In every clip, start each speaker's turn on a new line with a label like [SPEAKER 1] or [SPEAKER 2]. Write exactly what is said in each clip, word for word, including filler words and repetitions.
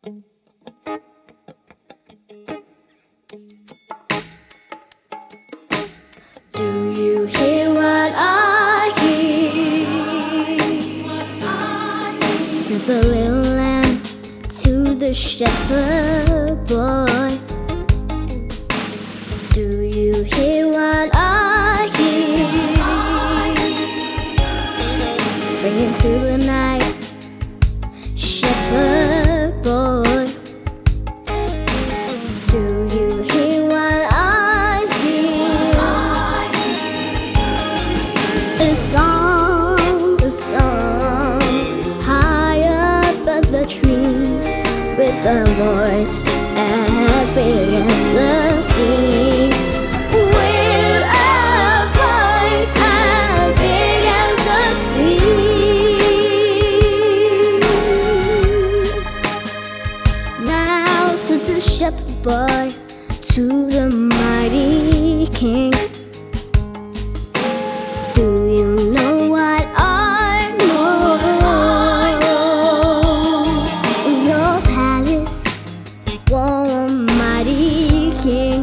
[SPEAKER 1] Do you hear what I hear? Said the little lamb to the shepherd boy. Do you hear what I hear? Ringing through the night, shepherd boy. Do you hear what I hear? A song, a song, high up above the trees, with a voice as big as the sea. With a voice as big as the sea. Now said the shepherd boy to the mighty king, do you know what I know? In your palace, oh mighty king,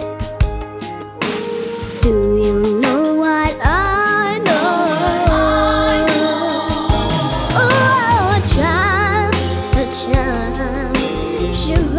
[SPEAKER 1] do you know what I know? Oh, a child, a child, should